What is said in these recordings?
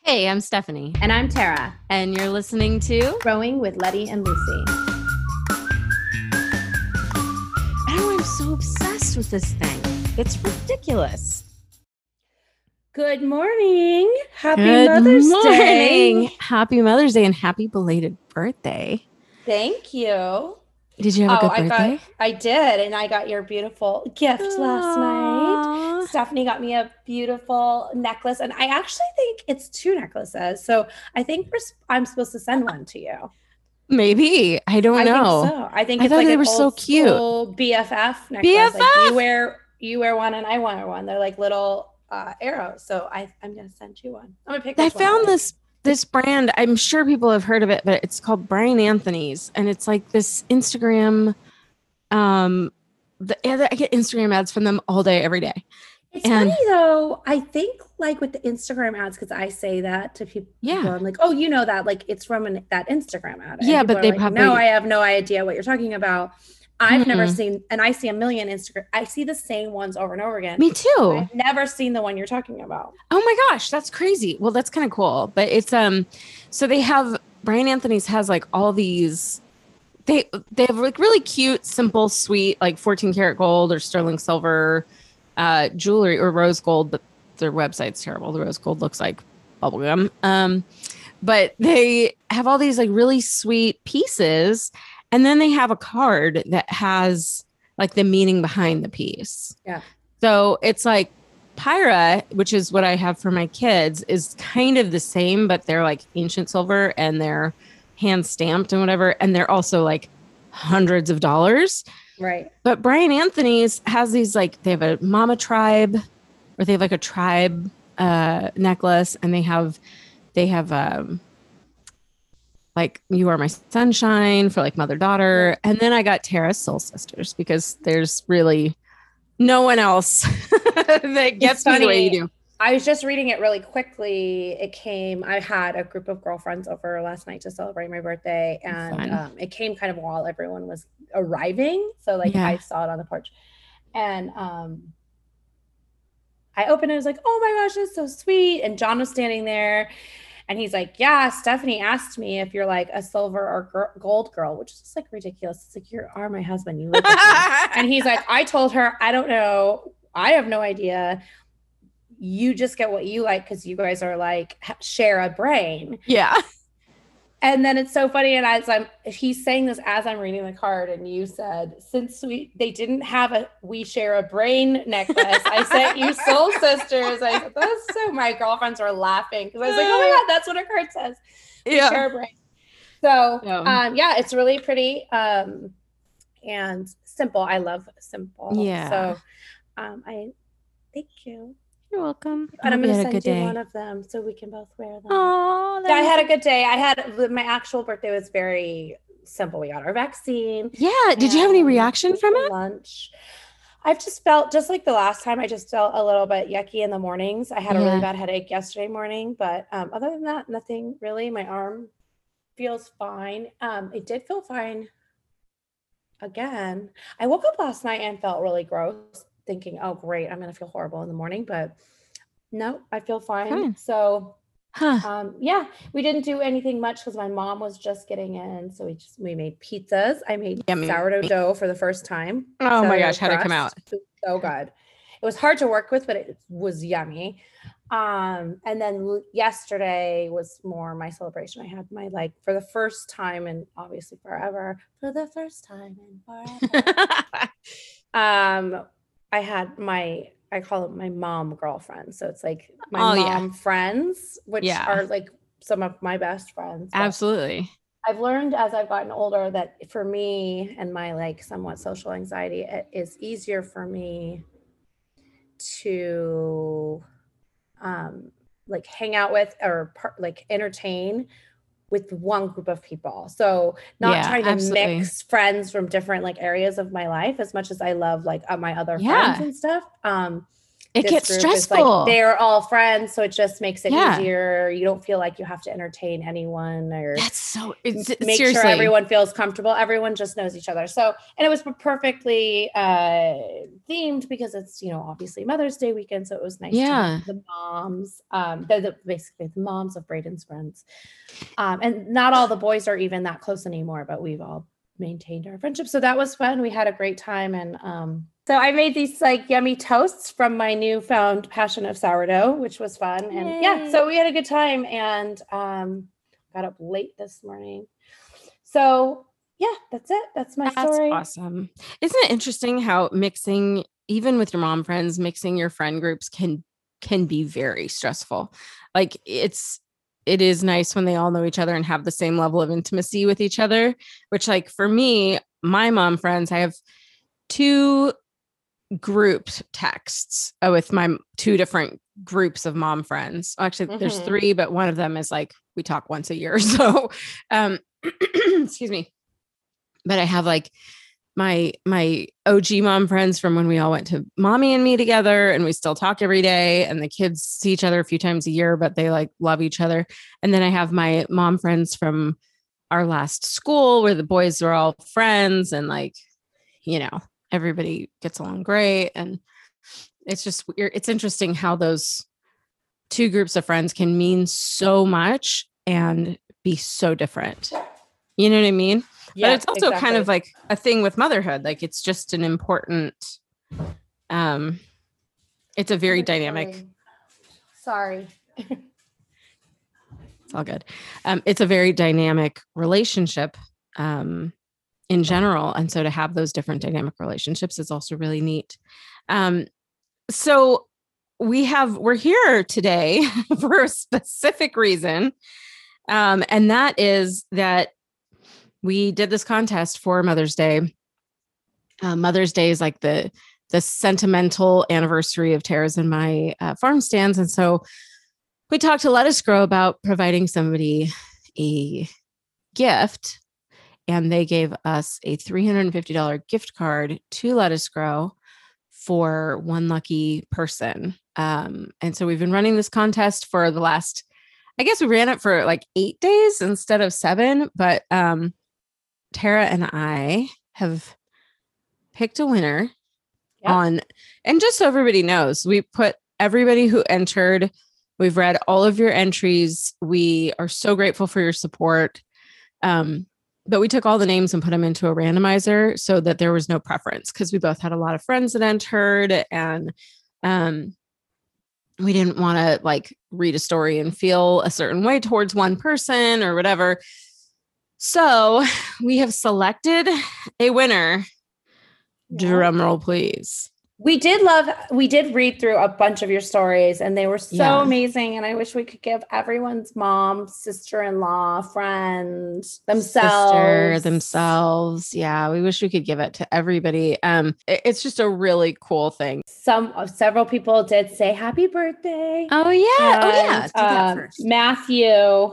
Hey, I'm Stephanie. And I'm Tara. And you're listening to Growing with Letty and Lucy. I'm so obsessed with this thing. It's ridiculous. Good morning. Happy Mother's Day. Happy Mother's Day and happy belated birthday. Thank you. Did you have a good birthday? I did. And I got your beautiful gift last night. Stephanie got me a beautiful necklace. And I actually think it's 2 necklaces. So I think I'm supposed to send one to you. Maybe. I don't know. Think so. I think it's like they an were so cute. BFF necklace. BFF? Like you wear one and I wear one. They're like little arrows. So I'm going to send you one. I'm going to pick I found this brand. I'm sure people have heard of it, but it's called Brian Anthony's. And it's like this Instagram. I get Instagram ads from them all day, every day. It's funny though. I think like with the Instagram ads, because I say that to people. Yeah. I'm like, oh, you know that, like it's from that Instagram ad. Yeah, but they probably. No, I have no idea what you're talking about. I've never seen, and I see a million Instagram. I see the same ones over and over again. Me too. I've never seen the one you're talking about. Oh my gosh, that's crazy. Well, that's kind of cool. But it's so they have Brian Anthony's has like all these. They have like really cute, simple, sweet, like 14 karat gold or sterling silver jewelry or rose gold, but their website's terrible. The rose gold looks like bubblegum. But they have all these like really sweet pieces. And then they have a card that has like the meaning behind the piece. Yeah. So it's like Pyra, which is what I have for my kids, is kind of the same, but they're like ancient silver and they're hand stamped and whatever. And they're also like hundreds of dollars. Right. But Brian Anthony's has these like, they have a mama tribe or they have like a tribe necklace and they have like You Are My Sunshine for like mother-daughter. And then I got Tara's Soul Sisters because there's really no one else that gets me the way you do. I was just reading it really quickly. I had a group of girlfriends over last night to celebrate my birthday. And it came kind of while everyone was arriving. So like I saw it on the porch. And I opened it. I was like, oh my gosh, that's so sweet. And John was standing there. And he's like, yeah, Stephanie asked me if you're like a silver or gold girl, which is just like ridiculous. It's like, you are my husband. You live with me. And he's like, I told her, I don't know. I have no idea. You just get what you like because you guys are like share a brain. Yeah. And then it's so funny. And he's saying this as I'm reading the card, and you said, since they didn't have we share a brain necklace, I sent you Soul Sisters. I said, that's so, my girlfriends were laughing because I was like, oh my God, that's what a card says. We share a brain. So it's really pretty and simple. I love simple. Yeah. So I thank you. You're welcome. And I'm going to send you one of them so we can both wear them. Oh, I had a good day. My actual birthday was very simple. We got our vaccine. Yeah. Did you have any reaction from it? Lunch. I've just felt just like the last time. I just felt a little bit yucky in the mornings. I had a really bad headache yesterday morning, but other than that, nothing really. My arm feels fine. It did feel fine again. I woke up last night and felt really gross, thinking, oh great, I'm going to feel horrible in the morning, but no, I feel fine. So we didn't do anything much because my mom was just getting in. So we made pizzas. I made sourdough dough for the first time. Oh my gosh, how'd it come out? So good. It was hard to work with, but it was yummy. And then yesterday was more my celebration. I had my for the first time and obviously forever. For the first time and forever. I had I call it my mom girlfriend. So it's like my mom friends, which are like some of my best friends. But absolutely. I've learned as I've gotten older that for me and my like somewhat social anxiety, it is easier for me to like hang out with or entertain with one group of people. So not trying to mix friends from different like areas of my life as much as I love like my other friends and stuff. It this gets group is stressful. like they're all friends, so it just makes it Yeah. easier. You don't feel like you have to entertain anyone or That's so make seriously. sure everyone feels comfortable. Everyone just knows each other. So, and it was perfectly themed because it's, you know, obviously Mother's Day weekend. So it was nice to have the moms, basically the moms of Braden's friends. And not all the boys are even that close anymore, but we've all maintained our friendship. So that was fun. We had a great time. And so I made these like yummy toasts from my newfound passion of sourdough, which was fun. And Yay. yeah, so we had a good time and got up late this morning. So yeah, that's it. That's my story. Awesome. Isn't it interesting how mixing, even with your mom friends, mixing your friend groups can be very stressful. Like it is nice when they all know each other and have the same level of intimacy with each other, which like for me, my mom friends, I have 2 grouped texts with my 2 different groups of mom friends. Actually, there's 3, but one of them is like, we talk once a year. So, excuse me. But I have like my OG mom friends from when we all went to Mommy and Me together, and we still talk every day, and the kids see each other a few times a year, but they like love each other. And then I have my mom friends from our last school where the boys were all friends and like, you know, everybody gets along great. And it's just weird. It's interesting how those 2 groups of friends can mean so much and be so different. You know what I mean? Yeah, but it's also kind of like a thing with motherhood. Like it's just an important, it's a very dynamic. Sorry. It's all good. It's a very dynamic relationship in general. And so to have those different dynamic relationships is also really neat. So we're here today for a specific reason. And that is that we did this contest for Mother's Day. Mother's Day is like the sentimental anniversary of Tara's and my farm stands. And so we talked to Lettuce Grow about providing somebody a gift, and they gave us a $350 gift card to Lettuce Grow for one lucky person. And so we've been running this contest for the last, I guess we ran it for like 8 days instead of 7, but Tara and I have picked a winner on, and just so everybody knows, we put everybody who entered, we've read all of your entries. We are so grateful for your support. But we took all the names and put them into a randomizer so that there was no preference, because we both had a lot of friends that entered, and we didn't want to like read a story and feel a certain way towards one person or whatever. So we have selected a winner. Drum roll, please. We did read through a bunch of your stories, and they were so amazing. And I wish we could give everyone's mom, sister-in-law, friend, themselves. Yeah. We wish we could give it to everybody. It's just a really cool thing. Several people did say happy birthday. Oh yeah. Do that first. Matthew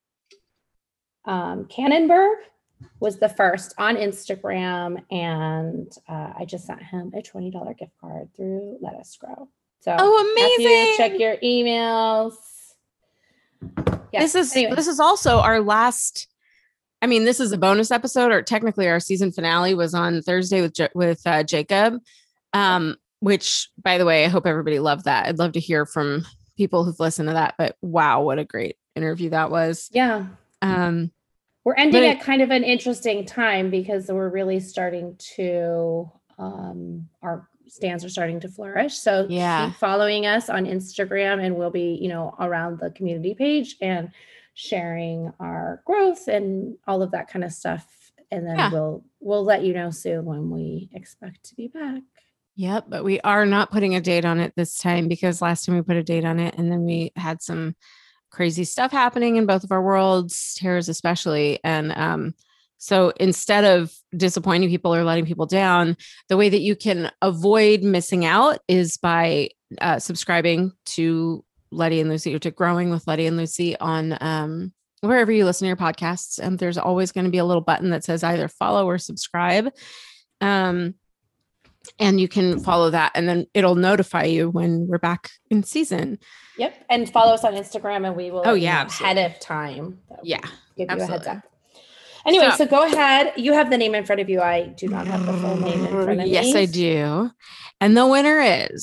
Cannonberg was the first on Instagram, and I just sent him a $20 gift card through Lettuce Grow. So amazing! Matthew, check your emails. Yeah. This is also our last. I mean, this is a bonus episode, or technically our season finale was on Thursday with Jacob. Which, by the way, I hope everybody loved that. I'd love to hear from people who've listened to that. But wow, what a great interview that was! Yeah. We're ending at kind of an interesting time because we're really starting to, our stands are starting to flourish. So keep following us on Instagram, and we'll be, around the community page and sharing our growth and all of that kind of stuff. And then we'll let you know soon when we expect to be back. Yep. But we are not putting a date on it this time, because last time we put a date on it and then we had some crazy stuff happening in both of our worlds, Tara's especially. And so instead of disappointing people or letting people down, the way that you can avoid missing out is by subscribing to Letty and Lucy, or to Growing with Letty and Lucy on wherever you listen to your podcasts. And there's always going to be a little button that says either follow or subscribe. And you can follow that, and then it'll notify you when we're back in season. Yep. And follow us on Instagram, and we will absolutely. ahead of time. Yeah. Give absolutely. you a heads up. Anyway, so go ahead. You have the name in front of you. I do not have the full name in front of me. Yes, I do. And the winner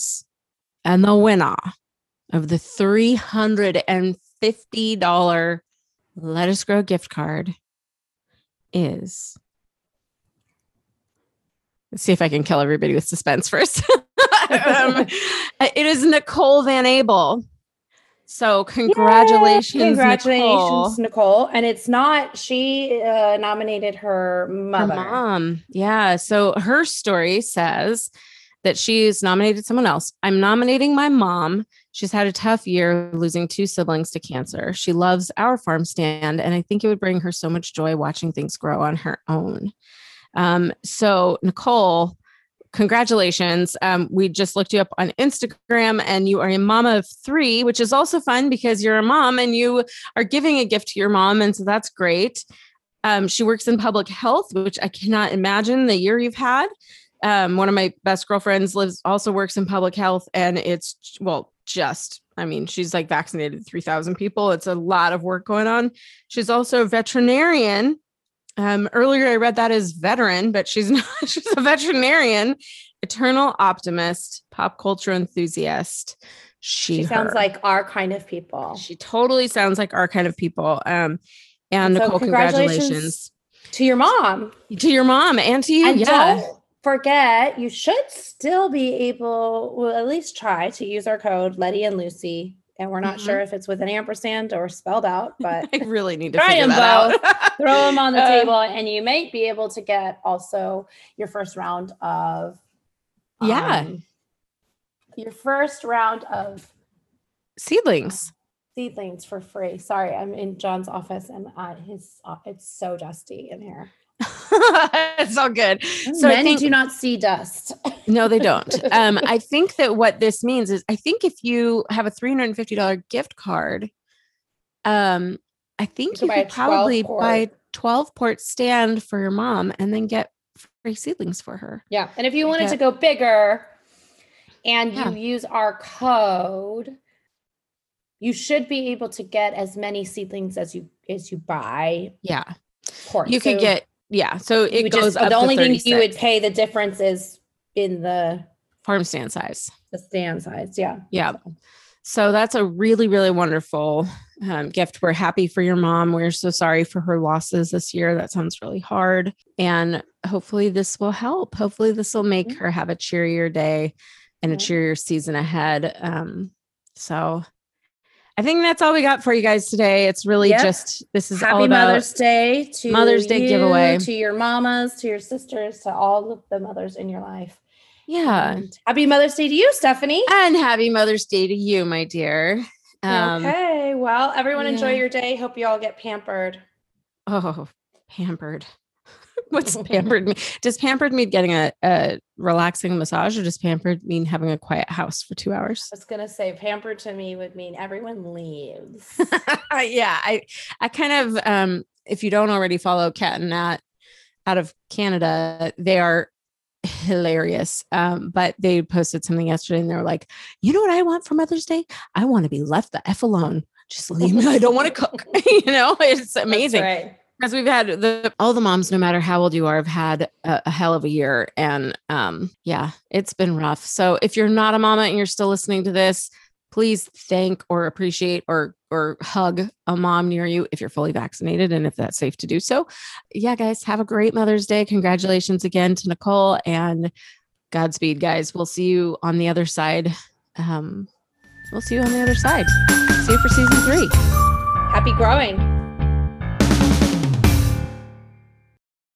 of the $350 Let Us Grow gift card is, let's see if I can kill everybody with suspense first. It is Nicole Van Abel. So congratulations, Nicole. And it's not, she nominated her mother. Her mom. Yeah. So her story says that she's nominated someone else. I'm nominating my mom. She's had a tough year losing 2 siblings to cancer. She loves our farm stand, and I think it would bring her so much joy watching things grow on her own. So Nicole, congratulations. We just looked you up on Instagram, and you are a mama of 3, which is also fun because you're a mom and you are giving a gift to your mom. And so that's great. She works in public health, which I cannot imagine the year you've had. One of my best girlfriends also works in public health, and it's, she's like vaccinated 3,000 people. It's a lot of work going on. She's also a veterinarian. Earlier I read that as veteran, but she's not. She's a veterinarian, eternal optimist, pop culture enthusiast. She sounds like our kind of people. She totally sounds like our kind of people. And Nicole, congratulations to your mom, and to you. And don't forget, you should still be able, at least try to use our code Letty and Lucy. And we're not sure if it's with an ampersand or spelled out, but I really need to try figure them that both. out. Throw them on the table, and you might be able to get also your first round of seedlings for free. Sorry, I'm in John's office, and it's so dusty in here. It's all good. So men do not see dust. No, they don't. I think that what this means is, I think if you have a $350 gift card, I think you could probably buy a 12-port stand for your mom and then get free seedlings for her. Yeah. And if you wanted to go bigger and you use our code, you should be able to get as many seedlings as you buy. Yeah. Ports. You could get, so it goes up the only to 36. thing you would pay the difference is in the farm stand size. The stand size. Yeah. Yeah. So that's a really, really wonderful gift. We're happy for your mom. We're so sorry for her losses this year. That sounds really hard. And hopefully this will help. Hopefully this will make her have a cheerier day and a cheerier season ahead. So I think that's all we got for you guys today. It's really this is Happy all about Mother's Day to Mother's Day giveaway, to your mamas, to your sisters, to all of the mothers in your life. Yeah. And happy Mother's Day to you, Stephanie. And happy Mother's Day to you, my dear. Okay. Well, everyone enjoy your day. Hope you all get pampered. Oh, pampered. What's pampered mean? Does pampered mean getting a relaxing massage, or does pampered mean having a quiet house for 2 hours? I was going to say pampered to me would mean everyone leaves. Yeah. I kind of, if you don't already follow Kat and Nat out of Canada, they are hilarious. But they posted something yesterday and they're like, you know what I want for Mother's Day? I want to be left the F alone. Just leave me. I don't want to cook. It's amazing. That's right. Because we've had all the moms, no matter how old you are, have had a hell of a year. And it's been rough. So if you're not a mama and you're still listening to this, please thank or appreciate or hug a mom near you if you're fully vaccinated and if that's safe to do so. Yeah, guys, have a great Mother's Day. Congratulations again to Nicole, and Godspeed, guys. We'll see you on the other side. See you for season 3. Happy growing.